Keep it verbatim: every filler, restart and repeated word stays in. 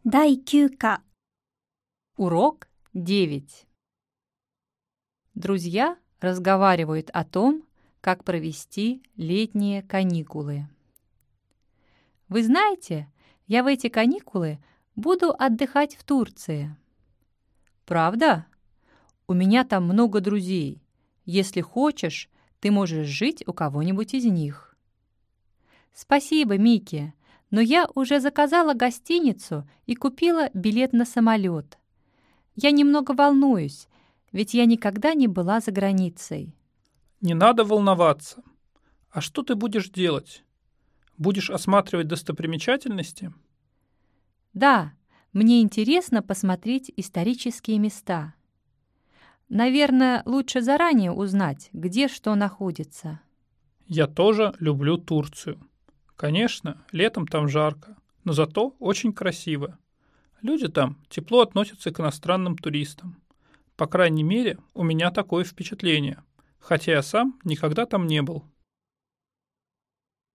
だいきゅうか Урок девять. Друзья разговаривают о том, как провести летние каникулы. Вы знаете, я в эти каникулы буду отдыхать в Турции. Правда? У меня там много друзей. Если хочешь, ты можешь жить у кого-нибудь из них. Спасибо, Микки, но я уже заказала гостиницу и купила билет на самолет. Я немного волнуюсь, ведь я никогда не была за границей. Не надо волноваться. А что ты будешь делать? Будешь осматривать достопримечательности? Да, мне интересно посмотреть исторические места. Наверное, лучше заранее узнать, где что находится. Я тоже люблю Турцию. Конечно, летом там жарко, но зато очень красиво. Люди там тепло относятся к иностранным туристам. По крайней мере, у меня такое впечатление, хотя я сам никогда там не был.